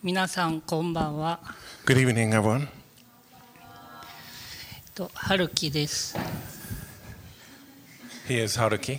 皆さんこんばんは。 Good evening, everyone. 春樹です。 He is Haruki.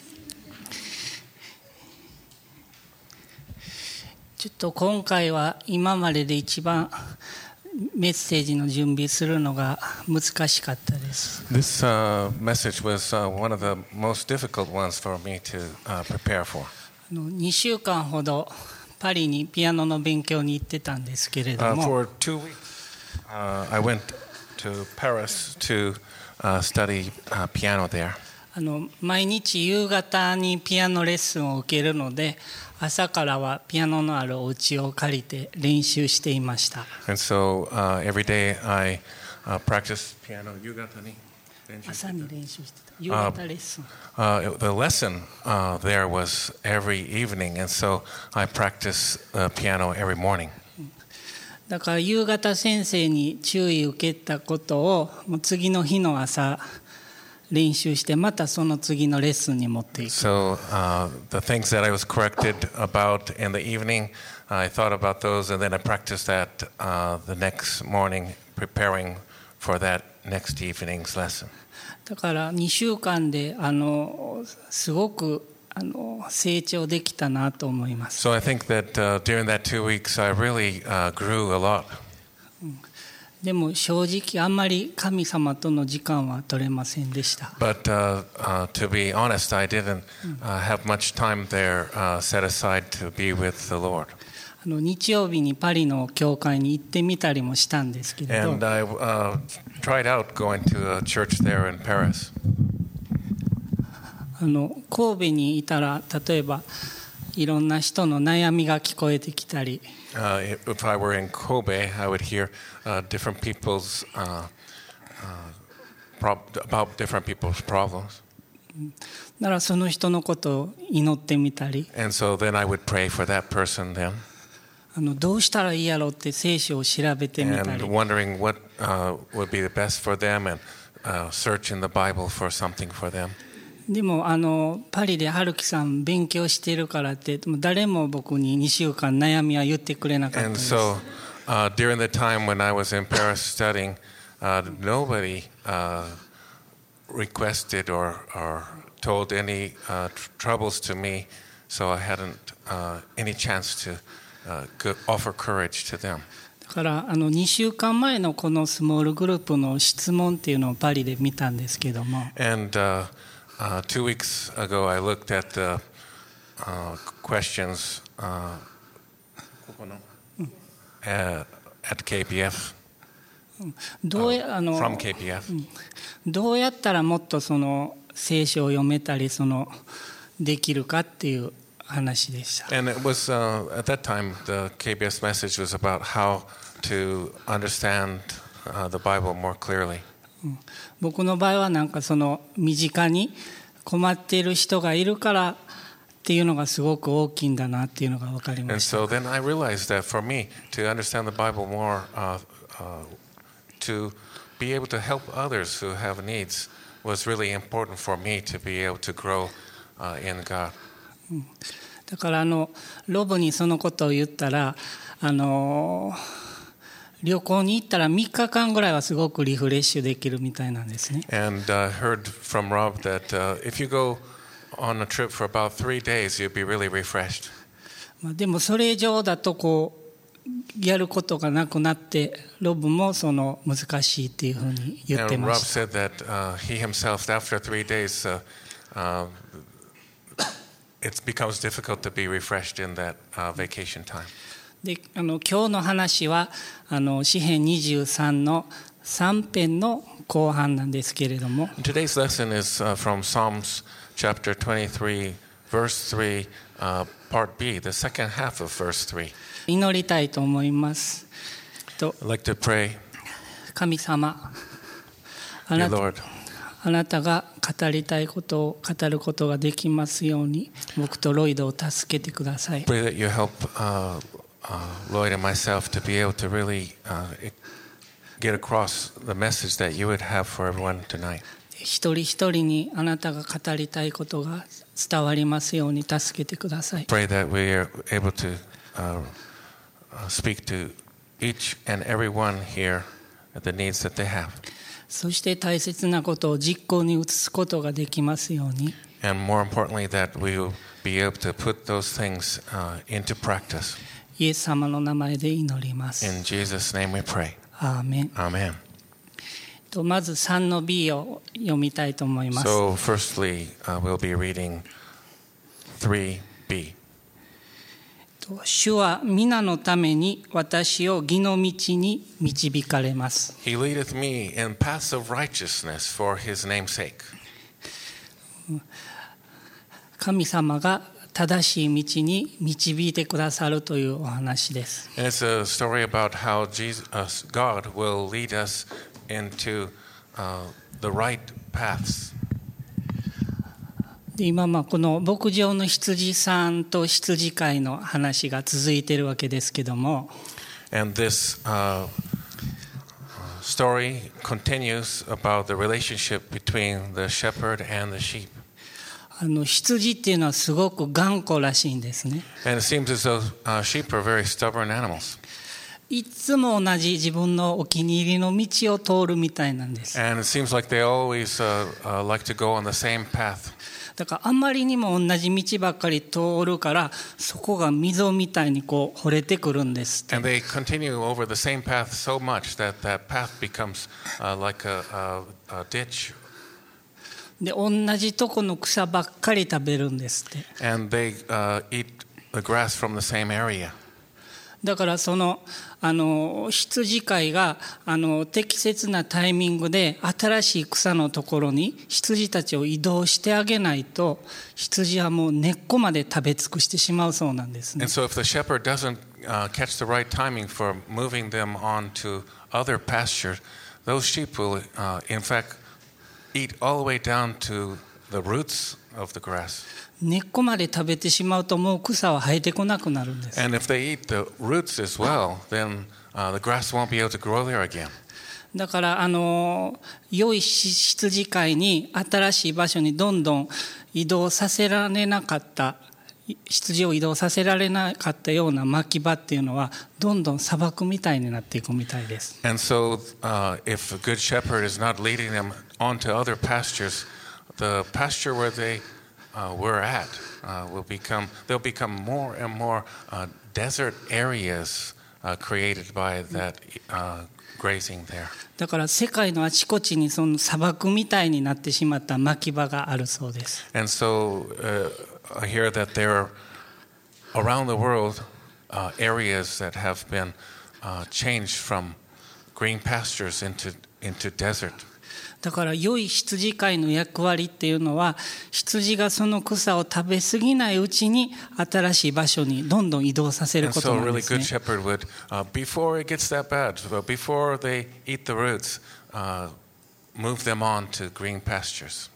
ちょっと今回は今までで一番メッセージの準備するのが難しかったです。 This message was one of the most difficult ones for me to prepare for. 2週間ほどパリにピアノの勉強に行ってたんですけれども、 For 2 weeks, I went to Paris to study piano there. 毎日夕方にピアノレッスンを受けるので、朝からはピアノのあるお家を借りて練習していました。 And so every day I practiced piano. 夕方に朝に練習してた。夕方レッスン。 The lesson there was every evening, and so I practiced piano every morning. だから夕方先生に注意受けたことをもう次の日の朝練習して、またその次のレッスンに持っていく。 So the things that I was corrected about in the evening, I thought about those, and then I practiced that the next morning, preparing for that next evening's lesson. だから2週間ですごく成長できたなと思います。 So I think that during that 2 weeks, I really grew a lot. でも正直あんまり神様との時間は取れませんでした。 But to be honest, I didn't have much time there set aside to be with the Lord. 日曜日にパリの教会に行ってみたりもしたんですけれど、 And I tried out going to a church there in Paris. 神戸にいたら例えばいろんな人の悩みが聞こえてきたり、 If I were in Kobe, I would hear different people's about different people's problems. だからその人のことを祈ってみたり、 And so then I would pray for that person then, どうしたらいいやろうって聖書を調べてみた and り、 wondering what would be the best for them, and search in the Bible for something for them. でもパリで春樹さん勉強してるからって誰も僕に2週間悩みは言ってくれなかったん And です。 so during the time when I was in Paris studying, nobody requested or told any troubles to me, so I hadn't any chance to offer courage to them. だから2週間前のこのスモールグループの質問っていうのをパリで見たんですけども、 And 2 weeks ago, I looked at the questions at KPF, どうや from KPF. どうやったらもっとその聖書を読めたりできるかっていう話でした。 And it was at that time the KBS message was about how to understand the Bible more clearly. 僕の場合はなんか身近に困っている人がいるからっていうのがすごく大きいんだなっていうのが分かりま And した。 so then I realized that for me to understand the Bible more, to be able to help others who have needs was really important for me to be able to grow in God. だからロブにそのことを言ったら旅行に行ったら3日間ぐらいはすごくリフレッシュできるみたいなんですね。 And I heard from Rob that if you go on a trip for about 3 days, you'll be really refreshed. でもそれ以上だとやることがなくなってロブも難しいっていうふうに言って And ま Rob した。 said that he himself, after 3 days, it becomes difficult to be refreshed in that vacation time. で今日の話は詩編23の3編の後半なんですけれども、 Today's lesson is from Psalms chapter 23, verse 3, part B, the second half of verse 3. 祈りたいと思います。 I'd like to pray, 神様、あ dear なた Lord, あなたが語りたいことを語ることができますように、僕とロイドを助けてください。 pray that you help Lloyd and myself to be able to really get across the message that you would have for everyone tonight. 一人一人にあなたが語りたいことが伝わりますように助けてください。 Pray that we are able to speak to each and every one here the needs that they have. そして大切なことを実行に移すことができますように。 And more importantly, that we will be able to put those things into practice. イエス様の名前で祈ります。 In Jesus' name we pray. アーメン。 Amen. まず3の B を読みたいと思います。 So firstly, we'll be reading 3b. 主は皆のために私を義の道に導かれます。 He leadeth me in paths of righteousness for his name's sake. 神様が正しい道に導いてくださるというお話です。 And it's a story about how God will lead us into the right paths. 今この牧場の羊さんと羊飼いの話が続いているわけですけども、 And this story continues about the relationship between the shepherd and the sheep. 羊っていうのはすごく頑固らしいんですね。 And it seems as though sheep are very stubborn animals. いつも同じ自分のお気に入りの道を通るみたいなんです。 And it seems like they always like to go on the same path. だからあんまりにも同じ道ばっかり通るからそこが溝みたいにこう掘れてくるんですって。 And they continue over the same path so much that that path becomes like a ditch. で同じとこの草ばっかり食べるんですって。 And they eat the grass from the same area. だからその羊飼いが適切なタイミングで新しい草のところに羊たちを移動してあげないと羊はもう根っこまで食べ尽くしてしまうそうなんですね。 And so if the shepherd doesn't catch the right timing for moving them on to other pastures, those sheep will in fact eat all the way down to the roots of the grass. 根っこまで食べてしまうともう草は生えてこなくなるんです。 And if they eat the roots as well, then the grass won't be able to grow there again. だから良い羊飼いに新しい場所にどんどん移動させられなかった羊を移動させられなかったような牧場っていうのはどんどん砂漠みたいになっていくみたいです。 And so if a good shepherd is not leading them onto other pastures, the pasture where they were at they'll become more and more desert areas created by that grazing there. だから世界のあちこちにその砂漠みたいになってしまった牧場があるそうです。 And so I hear that there are around the world areas that have been changed from green pastures into desert. だから良い羊飼いの役割っていうのは羊がその草を食べ過ぎないうちに新しい場所にどんどん移動させることなんですね。 And so a really good shepherd would, before it gets that bad, before they eat the roots, move them on to green pastures.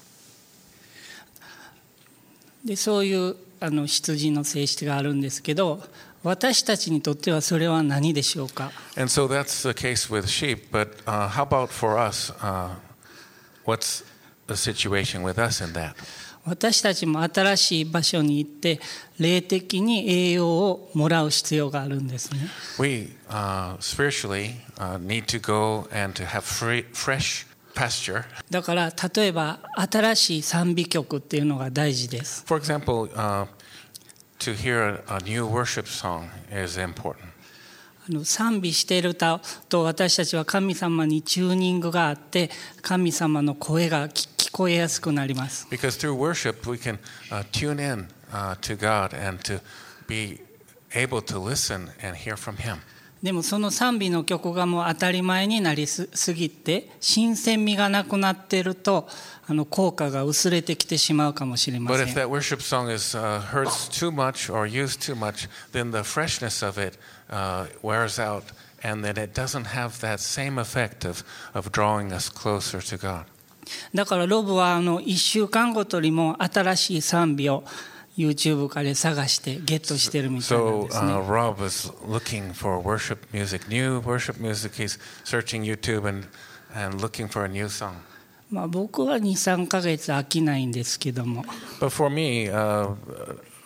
でそういう羊の性質があるんですけど、私たちにとってはそれは何でしょうか。 And so that's the case with sheep, but how about for us? What's the situation with us in that? 私たちも新しい場所に行って霊的に栄養をもらう必要があるんですね。 We spiritually need to go and to have fresh pasture. だから例えば新しい賛美曲っていうのが大事です。 For example, to hear a new worship song is important. 賛美していると私たちは神様にチューニングがあって神様の声が聞こえやすくなります。 Because through worship we can tune in to God and to be able to listen and hear from Him. でもその賛美の曲がもう当たり前になりすぎて新鮮味がなくなっていると効果が薄れてきてしまうかもしれません。 But if that worship song is heard too much or used too much, then the freshness of it wears out, and then it doesn't have that same effect of drawing us closer to God. だからロブは1週間ごとにも新しい賛美をYouTube から探してゲットしてるみたいなんですね。 So Rob is looking for worship music, new worship music. He's searching YouTube and looking for a new song. まあ僕は 2,3 ヶ月飽きないんですけども。 But for me,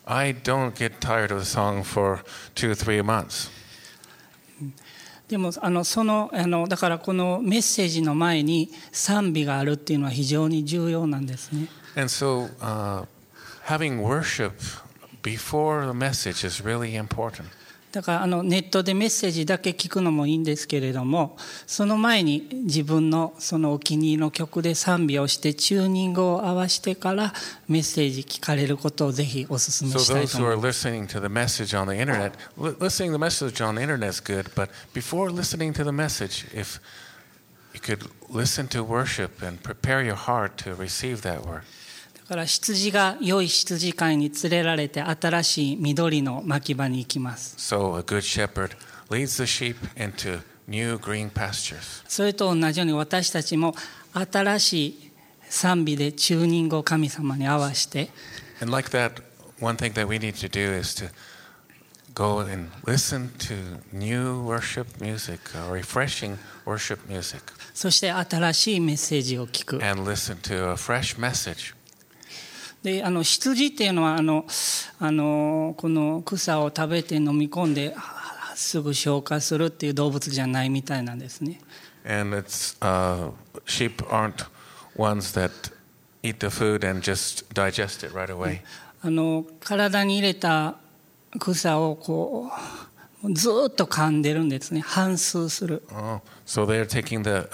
I don't get tired of the song for 2-3 months. でもだからこのメッセージの前に賛美があるっていうのは非常に重要なんですね。 And so having worship before the message is really important. だからネットでメッセージだけ聞くのもいいんですけれども、その前に自分のそのお気に入りの曲で賛美をしてチューニングを合わせてからメッセージ聞かれることをぜひお勧め So したい those と who 思い are ます。 listening to the message on the internet, listening to the message on the internet is good, but before listening to the message, if you could listen to worship and prepare your heart to receive that word. だから羊が良い羊飼いに連れられて新しい緑の牧場に行きます。 So a good shepherd leads the sheep into new green pastures. それと同じように私たちも新しい賛美でチューニングを神様に合わせて、 And like that, one thing that we need to do is to go and listen to new worship music, refreshing worship music, そして新しいメッセージを聞く。 and listen to a fresh message. で羊っていうのはこの草を食べて飲み込んですぐ消化するっていう動物じゃないみたいなんですね。 And it's sheep aren't ones that eat the food and just digest it right away. 体に入れた草をこうずっと噛んでるんですね。反芻する。 So they're taking the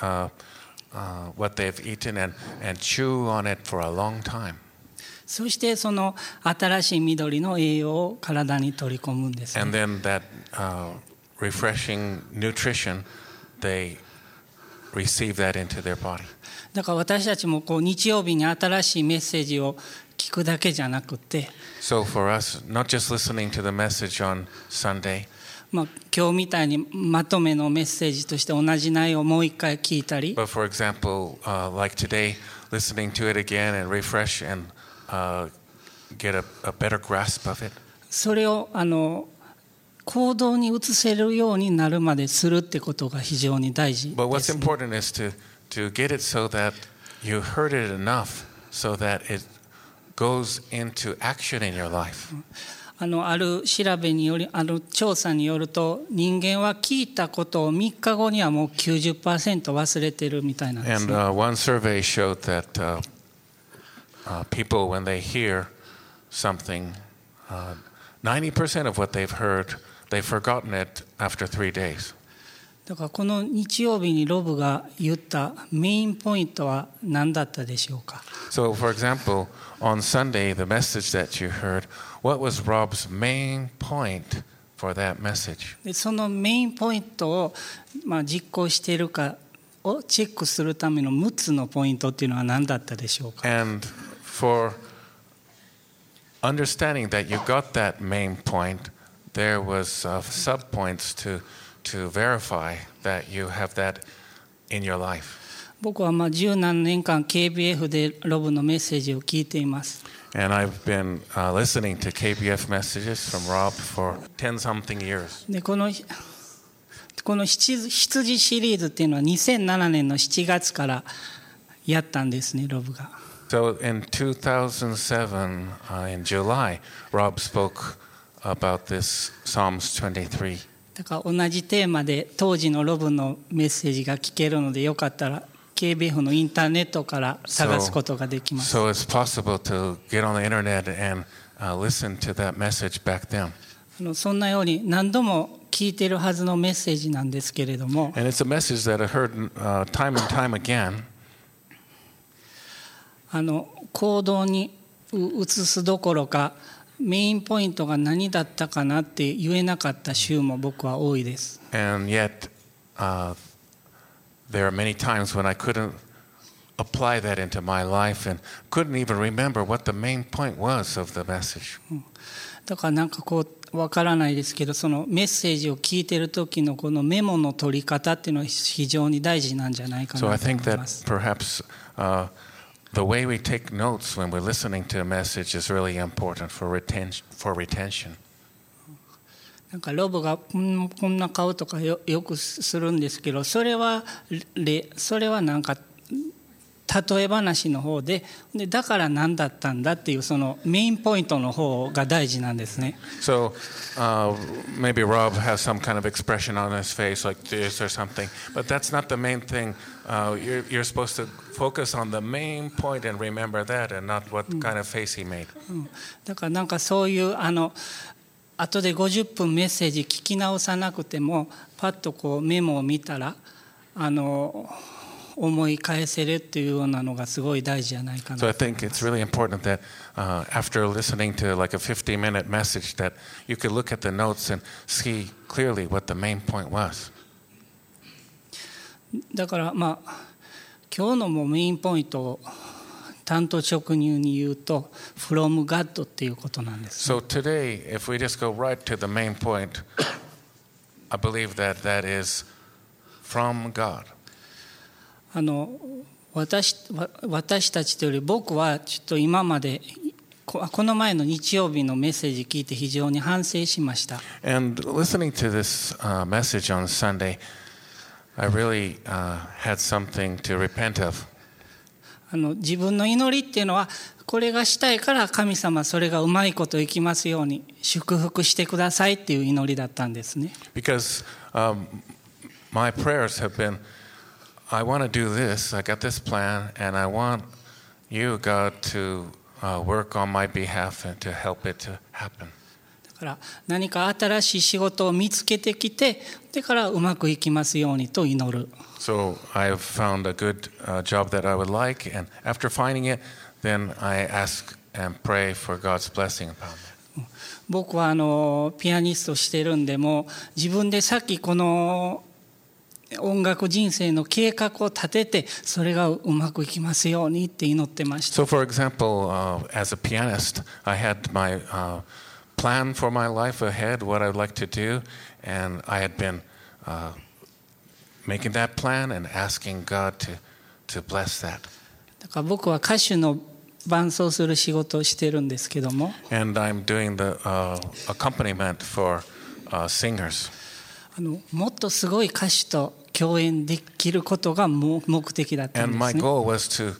what they've eaten and chew on it for a long time. そしてその新しい緑の栄養を体に取り込むんですね。 And then that refreshing nutrition, they receive that into their body. だから私たちもこう日曜日に新しいメッセージを聞くだけじゃなくて、 So for us, not just listening to the message on Sunday, 今日みたいにまとめのメッセージとして同じ内容をもう一回聞いたり、 but for example, like today, listening to it again and refresh and get a better grasp of it. それを行動に移せるようになるまでするってことが非常に大事 But で what's す、ね。 important is to get it so that you heard it enough so that it goes into action in your life. ある調べにより調査によると人間は聞いたことを3日後にはもう 90% 忘れてるみたいなんです And ね。 one survey showed that people, when they hear something, 90% of what they've heard, they've forgotten it after 3 days. だからこの日曜日にロブが言ったメインポイントは何だったでしょうか。 So, for example, on Sunday, the message that you heard, what was Rob's main point for that message? でそのメインポイントを、実行しているかをチェックするための6つのポイントっていうのは何だったでしょうか。 And for understanding that you got that main point, there was sub-points to verify that you have that in your life. 僕は十何年間 KBF でロブのメッセージを聞いています。 And I've been listening to KBF messages from Rob for 10-something years. でこの羊シリーズっていうのは2007年の7月からやったんですね、ロブが。 So in 2007, in July, Rob spoke about this Psalms 23. だから同じテーマで当時のロブのメッセージが聞けるのでよかったら KBF のインターネットから探すことができます。 So it's possible to get on the internet and listen to that message back then. そんなように何度も聞いているはずのメッセージなんですけれども、 And it's a message that I heard time and time again. 行動に移すどころかメインポイントが何だったかなって言えなかった週も僕は多いです。 And yet, there are many times when I couldn't apply that into my life and couldn't even remember what the main point was of the message. だからわからないですけど、そのメッセージを聞いている時のこのメモの取り方っていうのは非常に大事なんじゃないか So な I と思 think い that ます。 perhaps the way we take notes when we're listening to a message is really important for retention. なんかロブがこんな顔とかよくするんですけど、それはなんか例え話の方で、だから何だったんだっていうそのメインポイントの方が大事なんですね。 So maybe Rob has some kind of expression on his face like this or something, but that's not the main thing. You're supposed to focus on the main point and remember that and not what kind of face he made. だからなんかそういう後で50分メッセージ聞き直さなくてもパッとこうメモを見たら思い返せるっていうようなのがすごい大事じゃないかな。 So I think it's really important that after listening to like a 50-minute message that you could look at the notes and see clearly what the main point was. だから今日のもメインポイントを単刀直入に言うと from God っていうことなんです、ね。 So today, if we just go right to the main point, I believe that that is from God. 私たちというより僕はちょっと今までこの前の日曜日のメッセージ聞いて非常に反省しました。 And listening to this message on Sunday, I really had something to repent of. 自分の祈りっていうのはこれがしたいから神様それがうまいこといきますように祝福してくださいっていう祈りだったんですね。 Because my prayers have been, I want to do this, I got this plan, and I want you, God, to work on my behalf and to help it to happen. だから何か新しい仕事を見つけてきて、だからうまくいきますようにと祈る。 So I've found a good job that I would like, and after finding it, then I ask and pray for God's blessing upon me. 僕はピアニストしてるんでも自分でさっきこの音楽人生の計画を立ててそれがうまくいきますようにって祈ってました。 So for example, as a pianist, I had my plan for my life ahead, what I'd like to do, and I had been making that plan and asking God to bless that. だから僕は歌手の伴奏する仕事をしてるんですけども、 And I'm doing the accompaniment for singers. もっとすごい歌手と共演できることが目的だったん And で my すね。 goal was to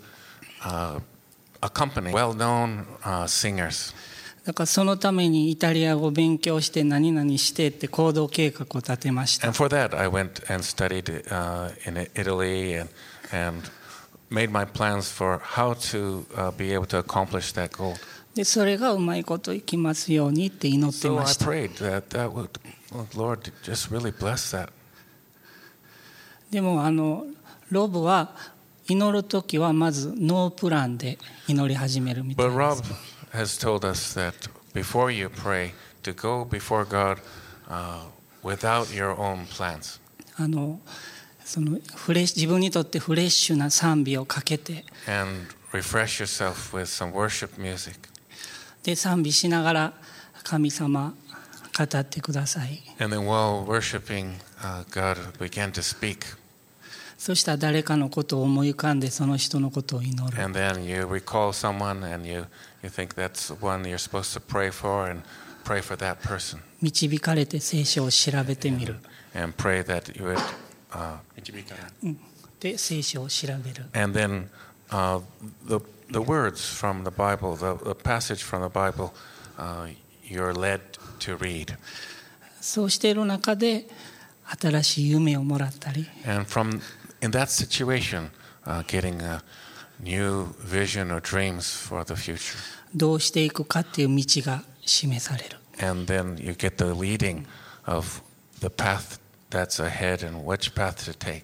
accompany well-known singers. だからそのためにイタリア語を勉強して何々してって行動計画を立てました。 And for that, I went and studied in Italy and made my plans for how to be able to accomplish that goal. でそれがうまいこといきますようにって祈って So ま I した。 prayed that would, Lord, just really bless that. でもロブは祈るときはまずノープランで祈り始めるみたい But で Rob す。 has told us that before you pray, to go before God without your own plans. その自分にとってフレッシュな賛美をかけて And refresh yourself with some worship music. で賛美しながら神様語ってください。 And then while worshiping God, begin to speak. そしたら誰かのことを思い浮かんでその人のことを祈る。 And then you recall someone and you think that's one you're supposed to pray for and pray for that person. 導かれて聖書を調べてみる。 And pray that you would... で聖書を調べる。 And then the words from the Bible, the passage from the Bible, you're led to read. そうしている中で新しい夢をもらったり、 And in that situation, getting a new vision or dreams for the future. どうしていくかっていう道が示される。 And then you get the leading of the path that's ahead and which path to take.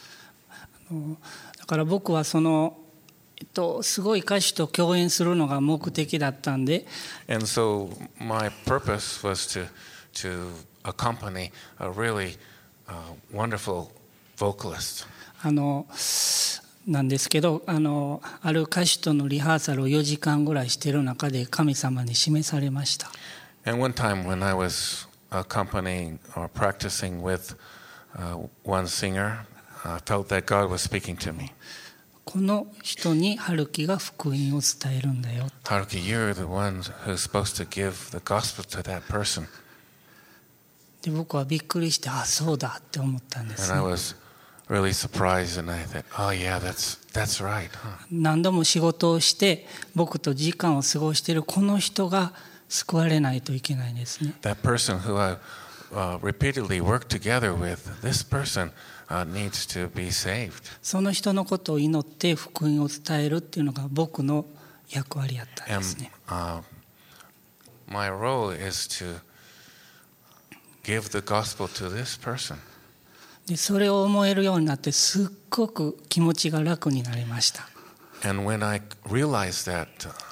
だから僕はすごい歌手と共演するのが目的だったんで、 And so my purpose was to accompany a really wonderful vocalist. なんですけどある歌手とのリハーサルを4時間ぐらいしている中で神様に示されました。 And one time when I was accompanying or practicing with one singer, I felt that God was speaking to me. この人に春樹が福音を伝えるんだよ。 Haruki, you're the one who's supposed to give the gospel to that person. で僕はびっくりしてそうだって思ったんです And I ね。 was really surprised, and I thought, oh yeah, that's right. Huh? 何度も仕事をして僕と時間を過ごしているこの人が救われないといけないですね。 That person who I repeatedly worked together with, this person needs to be saved. その人のことを祈って福音を伝えるっていうのが僕の役割やったんですね。 My role is to give the gospel to this person. でそれを思えるようになってすっごく気持ちが楽になりました。 And when I realized that,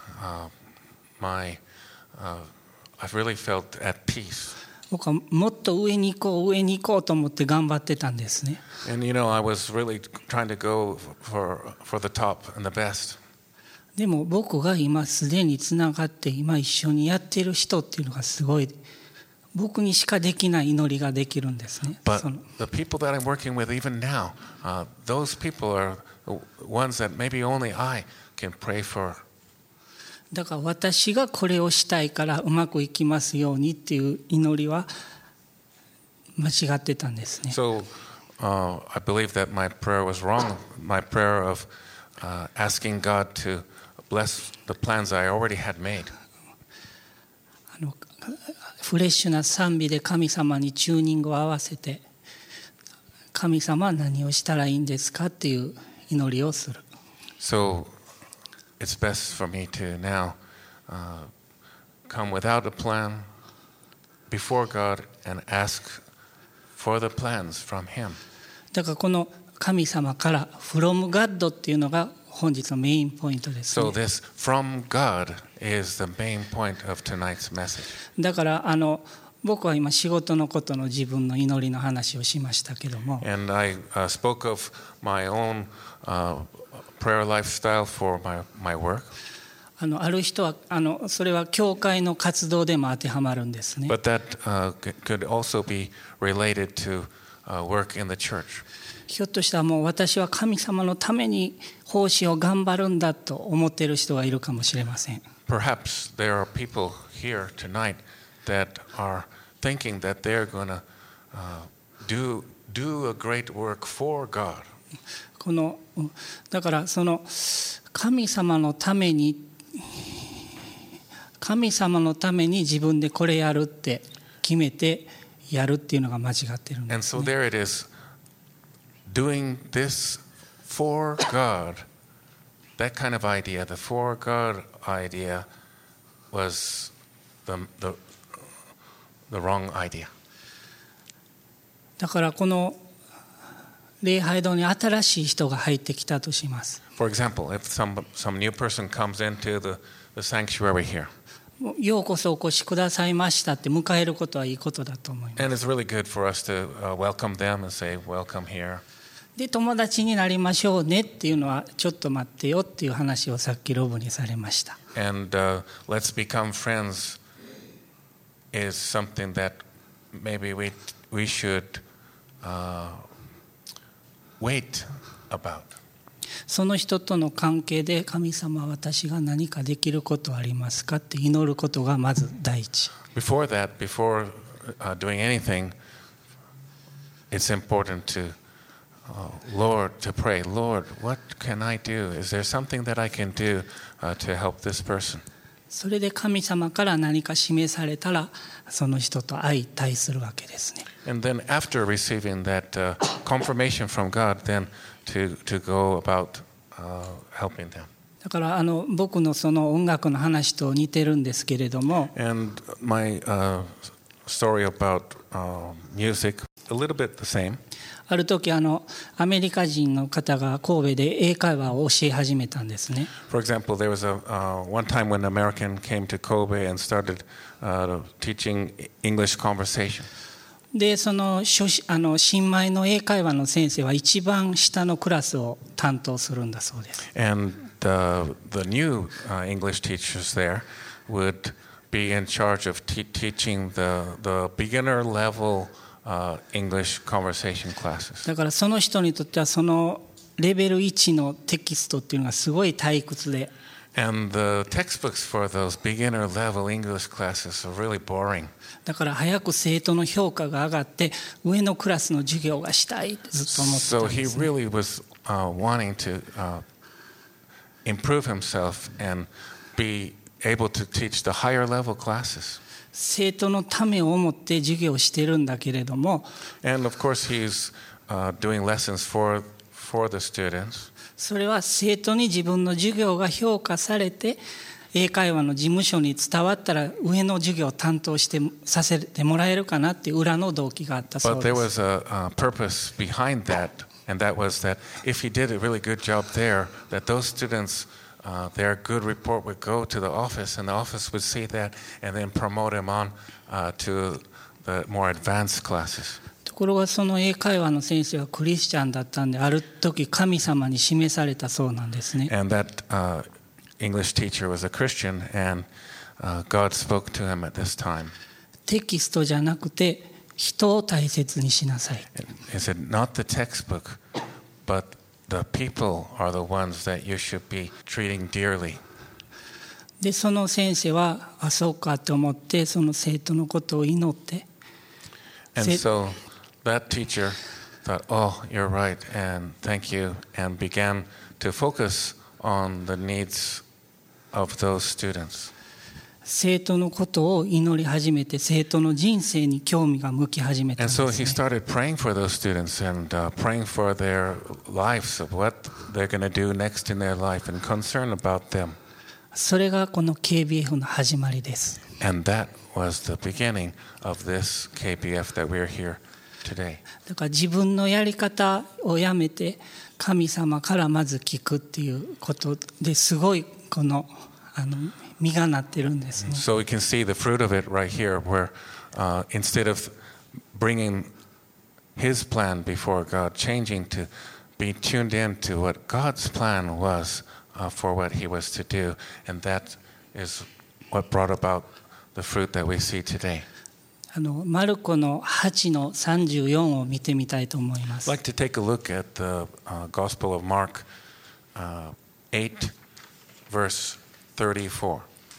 I really felt at peace. 僕はもっと上に行こうと思って頑張ってたんですね。 And I was really trying to go for the top and the best. でも僕が今すでにつながって今一緒にやっている人っていうのがすごい僕にしかできない祈りができるんですね。 But the people that I'm working with even now, those people are ones that maybe only I can pray for. だから私がこれをしたいからうまくいきますようにっていう祈りは間違ってたんですね。 So I believe that my prayer was wrong. My prayer of asking God to bless the plans I already had made. フレッシュな賛美で神様にチューニングを合わせて神様は何をしたらいいんですかっていう祈りをする。 So it's best for me to now come without a plan before God and ask for the plans from Him. だからこの神様から from God っていうのが本日のメインポイントですね。 So this from God is the main point of tonight's message. だから僕は今仕事のことの自分の祈りの話をしましたけども。 And I spoke of my own prayer lifestyle for my work. ある人はそれは教会の活動でも当てはまるんですね。 But that could also be related to work in the church. ひょっとしたらもう私は神様のために奉仕を頑張るんだと思っている人がいるかもしれません。 Perhaps there are people here tonight that are thinking that they're going to do a great work for God. だからその神様のために自分でこれやるって決めてやるっていうのが間違ってるんです、ね。 And so there it is, doing this for God. That kind of idea, the for God idea, was the wrong idea. だからこの礼拝堂に新しい人が入ってきたとします。 For example, if some new person comes into the sanctuary here. ようこそお越しくださいましたって迎えることはいいことだと思います。 And it's really good for us to welcome them and say, welcome here. で、友達になりましょうねっていうのはちょっと待ってよっていう話をさっきロブにされました。 And let's become friends is something that maybe we should wait about. その人との関係で神様私が何かできることはありますかって祈ることがまず第一。 Before doing anything, it's important to pray, Lord, what can I do? Is there something that I can do to help this person? それで神様から何か示されたらその人と相対するわけですね。 And then after receiving that confirmation from God, then to go about helping them. だから僕のその音楽の話と似てるんですけれども。 And my story about music, a little bit the same. ある時アメリカ人の方が神戸で英会話を教え始めたんですね。 For example, there was one time when an American came to Kobe and started teaching English conversation. でその新米の英会話の先生は一番下のクラスを担当するんだそうです。 And the new English teachers there would be in charge of teaching the beginner level English conversation classes. だからその人にとってはそのレベル1のテキストっていうのがすごい退屈で。 And the textbooks for those beginner level English classes are really boring. だから早く生徒の評価が上がって上のクラスの授業がしたいってずっと思ってた So んで he すね。 really was wanting to improve himself and be able to teach the higher level classes. 生徒のためを思って授業をしてるんだけれども、 And of course, he's doing lessons for the students. それは生徒に自分の授業が評価されて英会話の事務所に伝わったら上の授業を担当してさせてもらえるかなっていう裏の動機があったそう But で there す。 was a purpose behind that, and that was that if he did a really good job there, that those students, their good report would go to the office, and the office would see that and then promote him on to the more advanced classes. ところがその英会話の先生はクリスチャンだったんで、ある時神様に示されたそうなんですね。 And that English teacher was a Christian, and God spoke to him at this time. テキストじゃなくて人を大切にしなさい。 He said, not the textbook, but the people are the ones that you should be treating dearly. でその先生はあそうかと思ってその生徒のことを祈って、 And so that teacher thought, oh, you're right, and thank you, and began to focus on the needs of those students. 生徒のことを祈り始めて生徒の人生に興味が向き始めたん And です so ね。 he started praying for those students and praying for their lives, of what they're going to do next in their life, and concern about them. それがこの KBF の始まりです。 And that was the beginning of this KBF that we're here today. だから自分のやり方をやめて神様からまず聞くっていうことですごいこの実がなってるんですね。 So we can see the fruit of it right here, where instead of bringing his plan before God, changing to be tuned in to what God's plan was for what he was to do, and that is what brought about the fruit that we see today. マルコの8の34を見てみたいと思いま I'd す。 like to take a look at the Gospel of Mark 8, verse 34.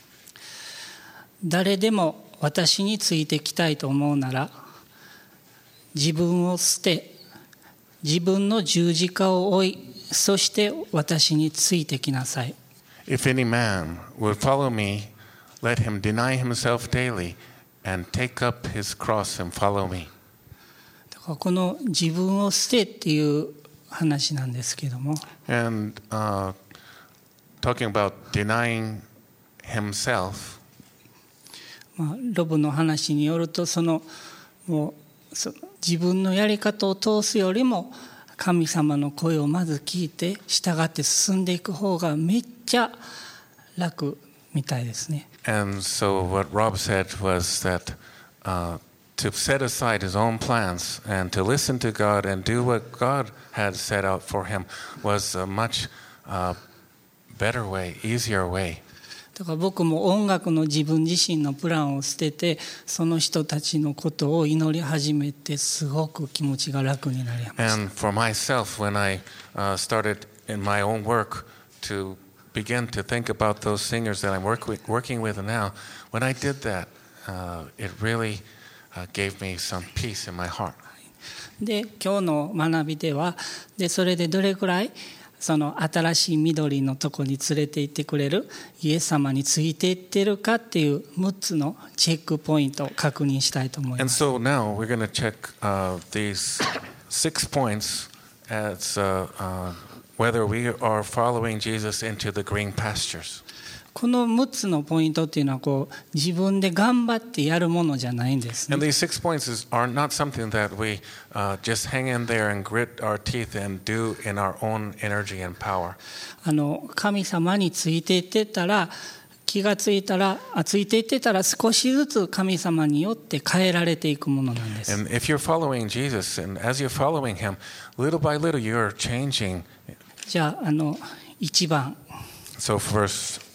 誰でも私についてきたいと思うなら自分を捨て自分の十字架を追いそして私についてきなさい。 If any man would follow me, let him deny himself daily and take up his cross and follow me. だからこの自分を捨てっていう話なんですけども、 And talking about denying himself, ロブの話によるともう自分のやり方を通すよりも神様の声をまず聞いて従って進んでいく方がめっちゃ楽みたいですね。 and so what Rob said was that to set aside his own plans and to listen to God and do what God had set out for him was a much better way, easier way. だから僕も音楽の自分自身のプランを捨ててその人たちのことを祈り始めてすごく気持ちが楽になりました。 And for myself, when I started in my own work to begin to think about those singers that I'm working with now, when I did that, it really gave me some peace in my heart. で今日の学びではそれでどれくらいその新しい緑のとこに連れて行ってくれるイエス様についていってるかっていう6つのチェックポイントを確認したいと思いま And す。 so now we're going to check these 6 points as whether we are following Jesus into the green pastures. この6つのポイントっていうのは自分で頑張ってやるものじゃないんですね。 And these 6 points are not something that we just hang in there and grit our teeth and do in our own energy and power. 神様についていってたら気がついていってたら少しずつ神様によって変えられていくものなんです。 And if you're following Jesus, and as you're following him, little by little you're changing. じゃあ1番、 So first,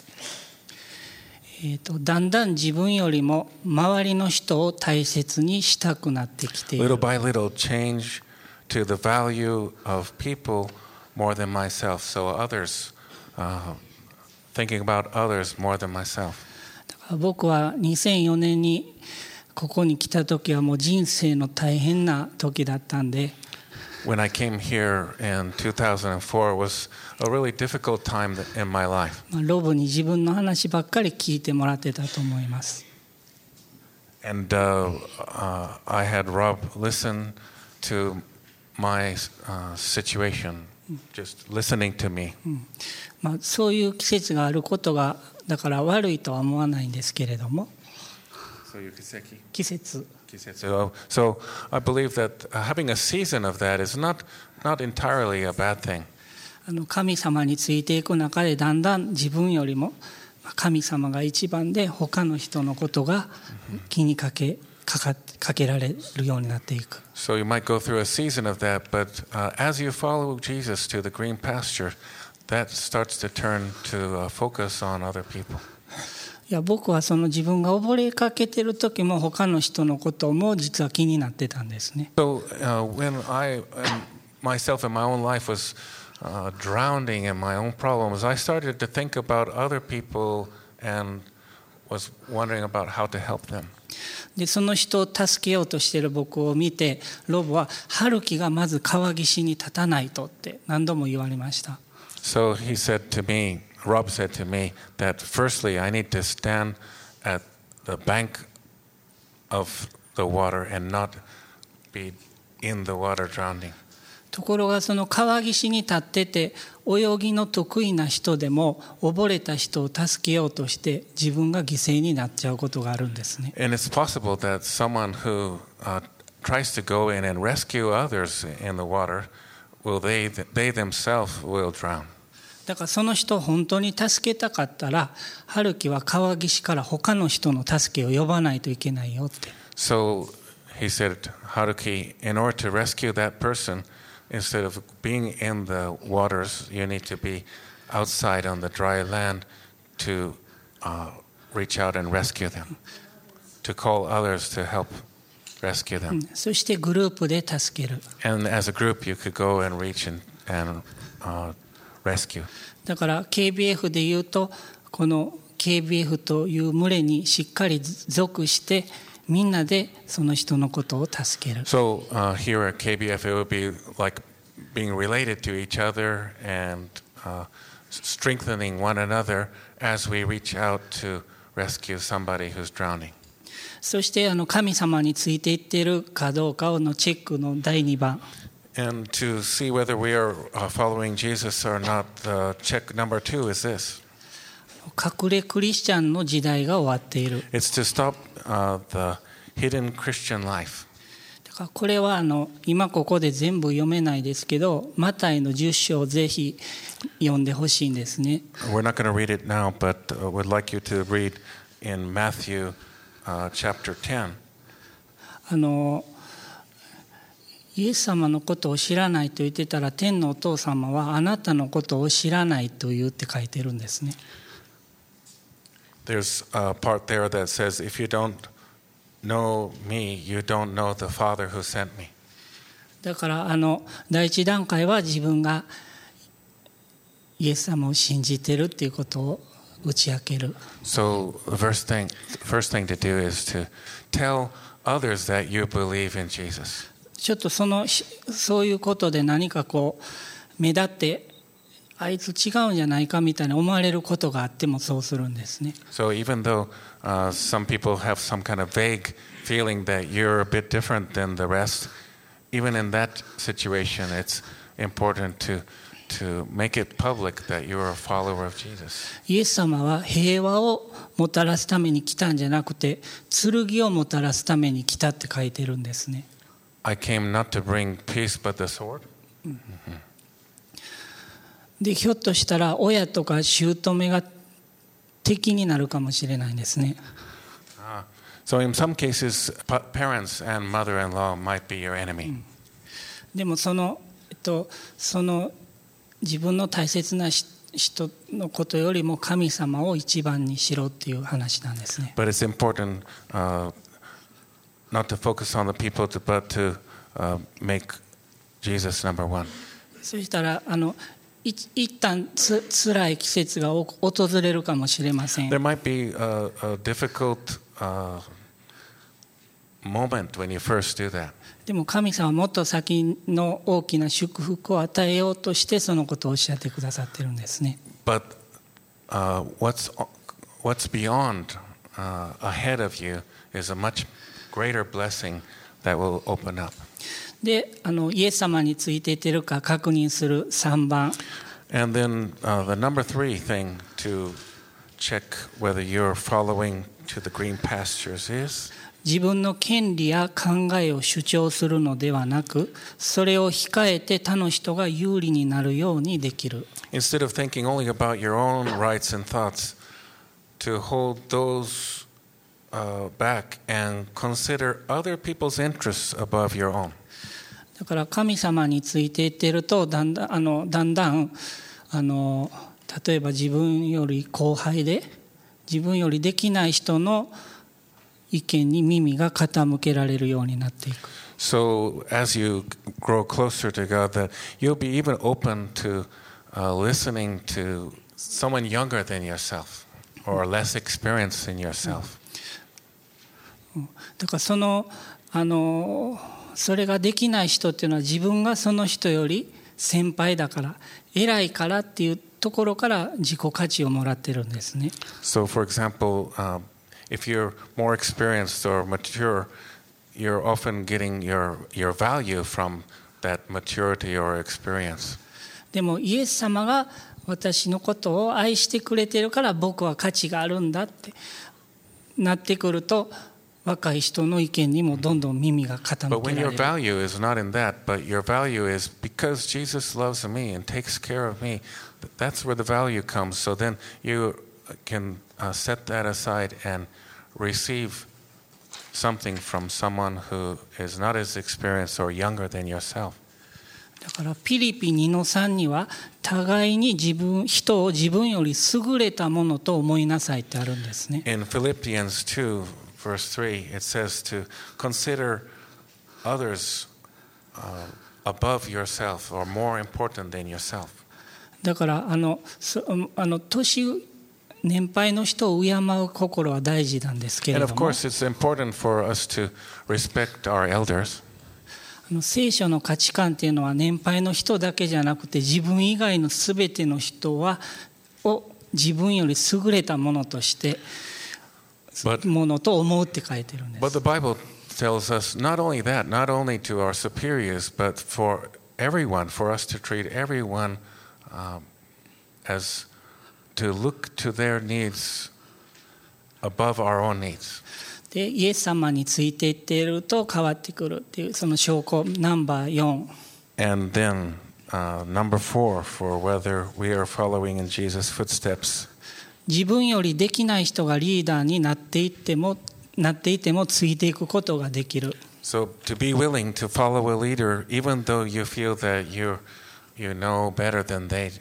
だんだん自分よりも周りの人を大切にしたくなってきている。 little by little change to the value of people more than myself. So others thinking about others more than myself. だから僕は2004年にここに来た時はもう人生の大変な時だったんで、 When I came here in 2004, it was a really difficult time in my life. ロブに自分の話ばっかり聞いてもらってたと思います。 And I had Rob listen to my situation, just listening to me. そういう季節があることがだから悪いとは思わないんですけれども、季節。 So I believe that having a season of that is not entirely a bad thing. 神様についていく中でだんだん自分よりも神様が一番で他の人のことが気にかけられるようになっていく。 So you might go through a season of that, but as you follow Jesus to the green pasture, that starts to turn to focus on other people. いや僕はその自分が溺れかけてる時も他の人のことも実は気になってたんですね。 So when I myself in my own life was drowning in my own problems, I started to think about other people and was wondering about how to help them. でその人を助けようとしている僕を見て、ロブは春樹がまず川岸に立たないとって何度も言われました。 So he said to me, Rob said to me that firstly I need to stand at the bank of the water and not be in the water drowning. ところがその川岸に立ってて泳ぎの得意な人でも溺れた人を助けようとして自分が犠牲になっちゃうことがあるんですね。 And it's possible that someone who tries to go in and rescue others in the water, they themselves will drown. だからその人を本当に助けたかったら春樹は川岸から他の人の助けを呼ばないといけないよって。 So he said, Haruki, in order to rescue that person, instead of being in the waters, you need to be outside on the dry land to reach out and rescue them, to call others to help rescue them. そしてグループで助ける。 And as a group, you could go and reach and rescue. だから KBF でいうとこの KBF という群れにしっかり属してみんなでその人のことを助ける。 So here at KBF, it would be like being related to each other and strengthening one another as we reach out to rescue somebody who's drowning. そして神様についていっているかどうかのチェックの第2番。 And to see whether we are following Jesus or not, check number 2 is this. 隠れクリスチャンの時代が終わっている。 It's to stop the hidden Christian life. だからこれは今ここで全部読めないですけど、マタイの10章をぜひ読んでほしいんですね。 We're not going to read it now, but would like you to read in Matthew chapter 10. イエス様のことを知らないと言ってたら天のお父様はあなたのことを知らないと言うって書いてるんですね。 There's a part there that says, if you don't know me, you don't know the Father who sent me. だから第一段階は自分がイエス様を信じてるっていうことを打ち明ける。 So the first thing to do is to tell others that you believe in Jesus. ちょっとそういうことで何か目立ってあいつ違うんじゃないかみたいな思われることがあってもそうするんですね。 So even though some people have some kind of vague feeling that you're a bit different than the rest, even in that situation, it's important to make it public that you're a follower of Jesus. イエス様は平和をもたらすために来たんじゃなくて剣をもたらすために来たって書いてるんですね。 I came not to bring peace but the sword. でひょっとしたら親とか姑が敵になるかもしれないんですね。 So in some cases, parents and mother-in-law might be your enemy. でもその自分の大切な人のことよりも神様を一番にしろっていう話なんですね。 But it's important not to focus on the people, but to make Jesus number one. そしたら一旦辛い季節が訪れるかもしれません。 There might be a difficult moment when you first do that. でも神様はもっと先の大きな祝福を与えようとしてそのことをおっしゃってくださっているんですね。 But what's beyond, ahead of you, is a much greater blessing that will open up. で、イエス様についていっているか確認する3番。 And then the number 3 thing to check whether you're following to the green pastures is, 自分の権利や考えを主張するのではなく、それを控えて他の人が有利になるようにできる。 instead of thinking only about your own rights and thoughts, to hold those back and consider other people's interests above your own. だから神様についていっているとだんだん例えば自分より後輩で自分よりできない人の意見に耳が傾けられるようになっていく。 So as you grow closer to God, that you'll be even open to listening to someone younger than yourself or less experienced than yourself. だからそれができない人っていうのは自分がその人より先輩だから偉いからっていうところから自己価値をもらってるんですね。 So for example, if you're more experienced or mature, you're often getting your value from that maturity or experience. でもイエス様が私のことを愛してくれてるから僕は価値があるんだってなってくると若い人の意見にもどんどん耳が傾 But け when ら your れる。 value is not in that, but your value is because Jesus loves me and takes care of me, that's where the value comes. So then you can set that aside and receive something from someone who is not as experienced or younger than yourself. だからピリピ 2-3 には互いに人を自分より優れたものと思いなさいってあるんですね。 In Philippians 2, verse 3, it says to consider others above yourself or more important than yourself. だから年配の人を敬う心は大事なんですけれ And ど of も、 course, it's important for us to respect our elders. 聖書の価値観っていうのは年配の人だけじゃなくて自分以外のすべての人を自分より優れたものとしてものと思うって書いてるんです。 But the Bible tells us not only that, not only to our superiors, but for everyone, for us to treat everyone as to look to their needs above our own needs. でイエス様についていっていると変わってくるっていうその証拠ナンバー4。 And then number 4 for whether we are following in Jesus' footsteps. 自分よりできない人がリーダーになっていてもついていくことができる。 So to be willing to follow a leader even though you feel that you know better than they.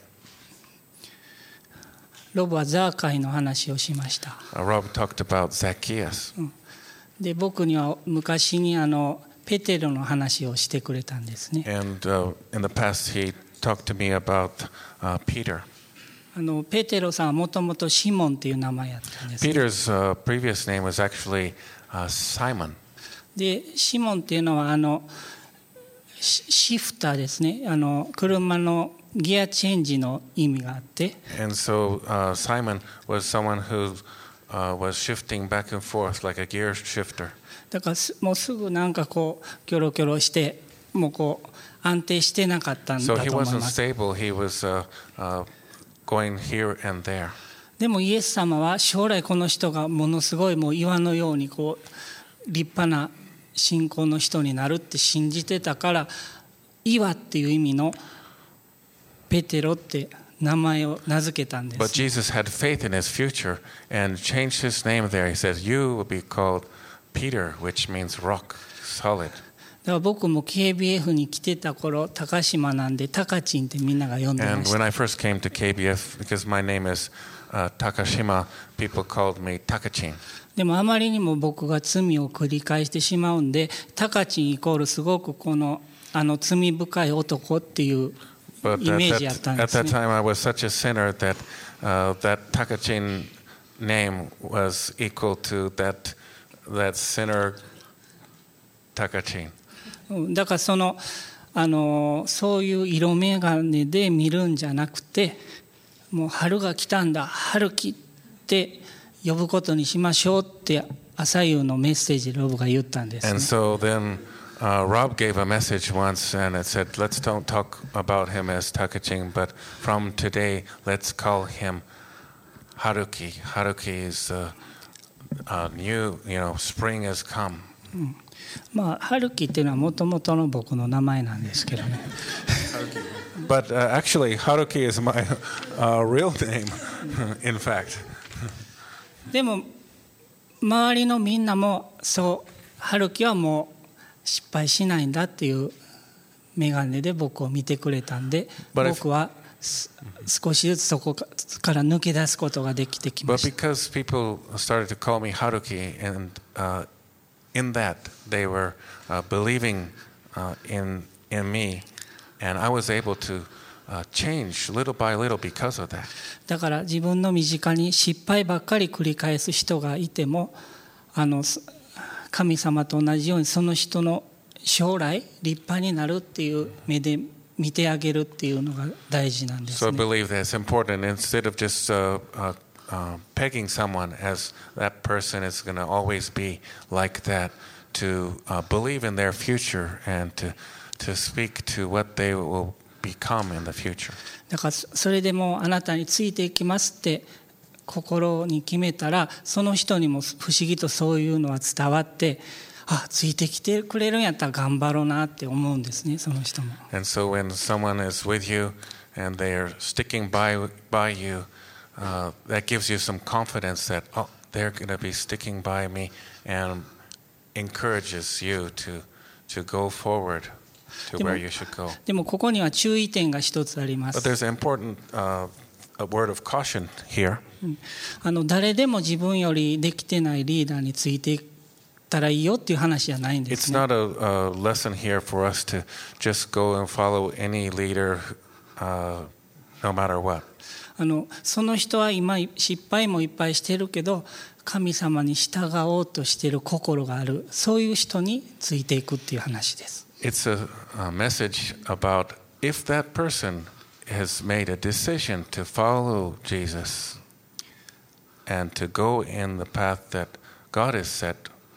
ロブはザーカイの話をしました。 Rob talked about Zacchaeus. で僕には昔にペテロの話をしてくれたんですね。 And in the past, he talked to me about Peter. ペテロさんはもともとシモンという名前やったんです。 Peter's previous name was actually Simon. でシモンっていうのはシフターですね。車のギアチェンジの意味があって。 And so Simon was someone who was shifting back and forth like a gear shifter. だからもうすぐなんかこうキョロキョロしてもうこう安定してなかったんだ So と he 思い wasn't ます。 stable. He was going here and there. でもイエス様は将来この人がものすごいもう岩のようにこう立派な信仰の人になるって信じてたから岩っていう意味のペテロって名前を名付けたんで But す。 Jesus had faith in his future and changed his name there. He says, "You will be called Peter," which means rock, solid. だから僕も KBF に来てた頃高島なんでタカチンってみんなが呼んでま And し when た。 I first came to KBF, because my name is Takashima, people called me Takachin. でもあまりにも僕が罪を繰り返してしまうんでタカチンイコールすごくこの罪深い男っていう But イメージやったんで at す that ね。 time, I was such a sinner that that Takachin name was equal to that sinner Takachin. だからそういう色眼鏡で見るんじゃなくて、もう春が来たんだ、春樹って呼ぶことにしましょうって朝夕のメッセージでロブが言ったんですね。 And so then Rob gave a message once, and it said, "Let's don't talk about him as Takachin, but from today, let's call him Haruki. Haruki is new, spring has come." まあ春樹っていうのはもともとの僕の名前なんですけどね。 But actually, Haruki is my real name, in fact. でも周りのみんなもそう春樹はもう失敗しないんだっていう眼鏡で僕を見てくれたんで、僕は少しずつそこから抜け出すことができてきま But した。 because people started to call me Haruki, and in that they were believing in me, and I was able to change little by little because of that. だから自分の身近に失敗ばっかり繰り返す人がいても、神様と同じようにその人の将来立派になるっていう目で見てあげるっていうのが大事なんです So I ね。 believe that it's important, instead of just pegging someone as that person is going to always be like that, to believe in their future and to speak to what they will become in the future. だからそれでもあなたについていきますって心に決めたら、その人にも不思議とそういうのは伝わって、あ、ついてきてくれるんやったら頑張ろうなって思うんですね、その人も。 And so when someone is with you and they are sticking by you, that gives you some confidence that, oh, they're going to be sticking by me, and encourages you to go forward to where you should go. でもここには注意点が一つありま But す。 there's an important a word of caution here. 誰でも自分よりできてないリーダーについていったらいいよっていう話じゃないんで It's すね。 not a lesson here for us to just go and follow any leader, no matter what. その人は今失敗もいっぱいしてるけど、神様に従おうとしている心がある、そういう人についていくっていう話です。 It's a message about if that person has made a decision to follow Jesus and to go in the path that God has set,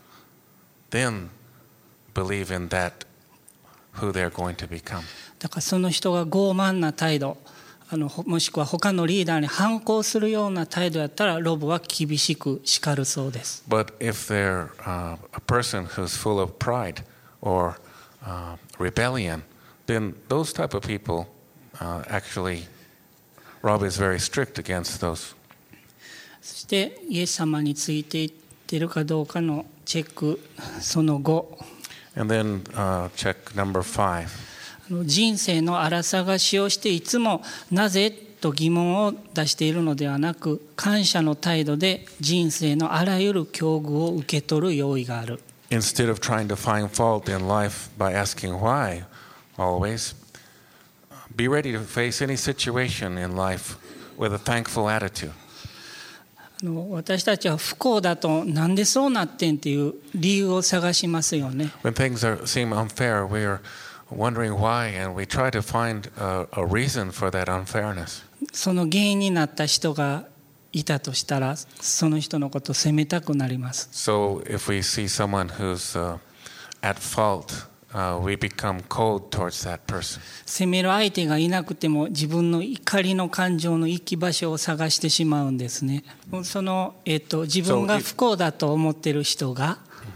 then believe in that, who they're going to become. だからその人が傲慢な態度、もしくは他のリーダーに反抗するような態度やったら、ロブは厳しく叱るそうです。 But if they're a person who's full of pride or rebellion, then those type of people, actually, Rob is very strict against those. そしてイエス様についていってるかどうかのチェック、その後、 And then check number 5. 人生の荒探しをしていつもなぜと疑問を出しているのではなく、感謝の態度で人生のあらゆる境遇を受け取る用意がある。 Instead of trying to find fault in life by asking why, always be ready to face any situation in life with a thankful attitude. 私たちは不幸だとなんでそうなってんっていう理由を探しますよね。 When things seem unfair, we are wondering why, and we try to find a reason for that unfairness. その原因になった人がいたとしたら、その人のことを責めたくなります。 So if we see someone who's at fault, we become cold towards that person. 責める相手がいなくても自分の怒りの感情の行き場所を探してしまうんですね。自分が不幸だと思っている人が、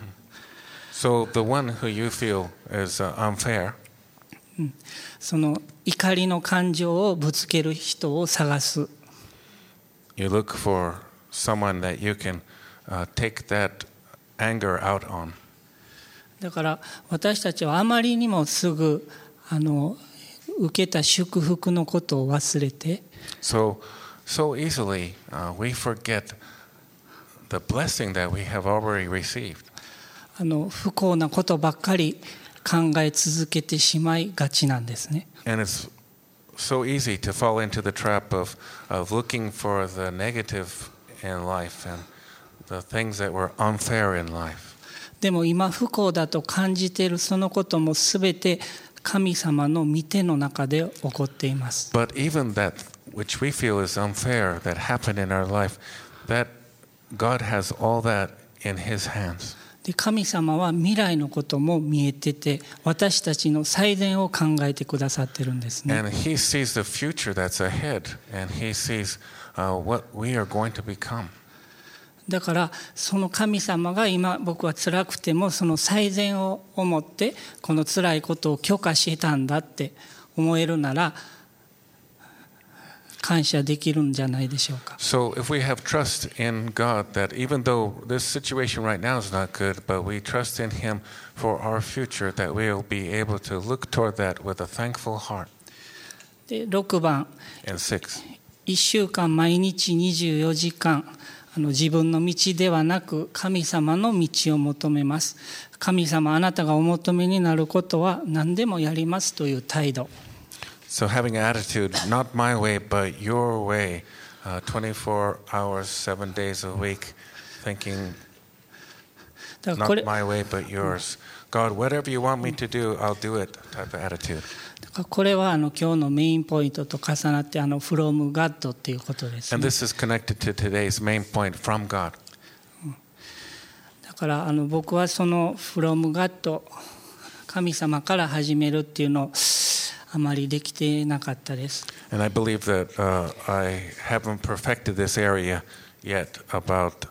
So the one who you feel is unfair, その怒りの感情をぶつける人を探す。 you look for someone that you can take that anger out on. だから私たちはあまりにもすぐ受けた祝福のことを忘れて、 So easily we forget the blessing that we have already received. 不幸なことばっかり考え続けてしまいがちなんですね。 And it's so easy to fall into the trap of looking for the negative in life and the things that were unfair in life. でも今不幸だと感じているそのこともすべて神様の御手の中で起こっています。 But even that which we feel is unfair that happened in our life, that God has all that in His hands. で神様は未来のことも見えてて、私たちの最善を考えてくださってるんですね。 And He sees the future that's ahead, and He sees what we are going to become. だからその神様が今僕は辛くてもその最善を思ってこの辛いことを許可したんだって思えるなら感謝できるんじゃないでしょうか。 So if we have trust in God that even though this situation right now is not good, but we trust in Him for our future, that we will be able to look toward that with a thankful heart. で6番 And 6. 1週間毎日24時間自分の道ではなく神様の道を求めます。神様あなたがお求めになることは何でもやりますという態度。 So having an attitude, not my way, but your way, 24 hours, 7 days a week, thinking, not my way, but yours. God, whatever you want me to do, I'll do it, type of attitude. これは今日のメインポイントと重なってfrom God っていうことです、ね。 And this is connected to today's main point, from God. だから僕はそのfrom God 神様から始めるっていうのをあまりできてなかったです。 And I believe that I haven't perfected this area yet about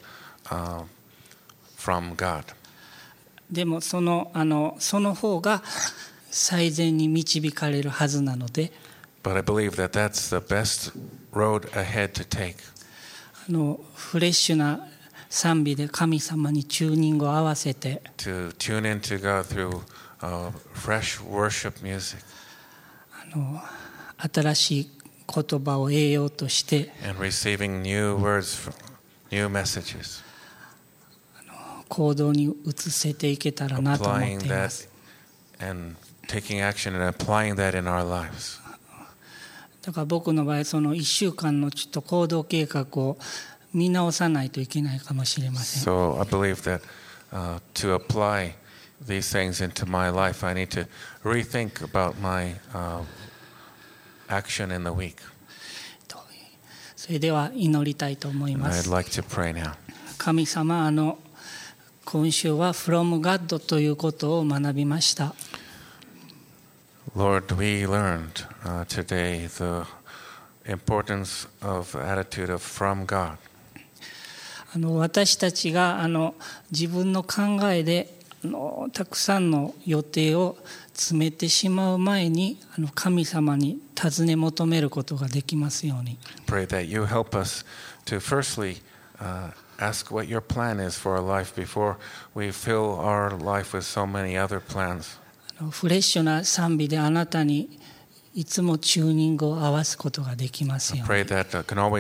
from God. でもその方が最善に導かれるはずなので。 But I believe that that's the best road ahead to take. フレッシュな賛美で神様にチューニングを合わせて。 To tune into God through fresh worship music. 新しい言葉を得ようとして。 And receiving new words, new messages. 行動に移せていけたらなと思っています。 And taking action and applying that in our lives. だから僕の場合その1週間のちょっと行動計画を見直さないといけないかもしれません。 So I believe that to apply these things into my life, I need to rethink about my action in the week. それでは祈りたいと思います。 I'd like to pray now. 神様今週は from God ということを学びました。 Lord, we learned today the importance of attitude of from God. 私たちが自分の考えでたくさんの予定を詰めてしまう前に神様に尋ね求めることができますように。 Pray that you help us to firstly ask what your plan is for our life before we fill our life with so many other plans. フレッシュな賛美であなたにいつもチューニングを合わすことができますように。 Pray that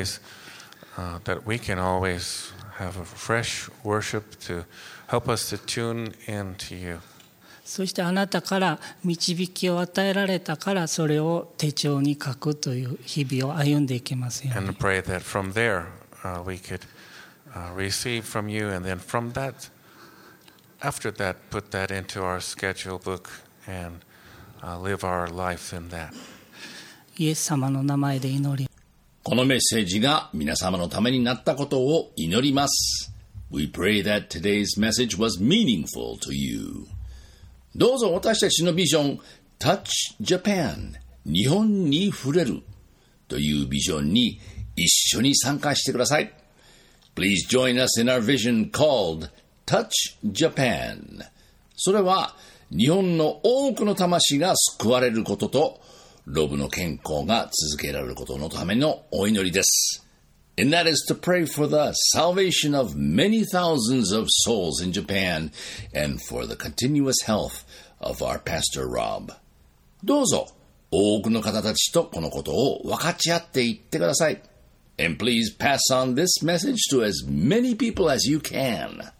that we can always have a fresh worship to help us to tune into you. そしてあなたから導きを与えられたからそれを手帳に書くという日々を歩んでいけますように。 And pray that from there we could receive from you, and then from that, after that, put that into our schedule book and live our life in that. イエス様の名前で祈り。 このメッセージが皆様のためになったことを祈ります。We pray that today's message was meaningful to you. どうぞ私たちのビジョン Touch Japan 日本に触れるというビジョンに一緒に参加してください。Please join us in our vision called Touch Japan. それは日本の多くの魂が救われることとロブの健康が続けられることのためのお祈りです。And that is to pray for the salvation of many thousands of souls in Japan and for the continuous health of our Pastor Rob. どうぞ多くの方たちとこのことを分かち合っていってください。And please pass on this message to as many people as you can.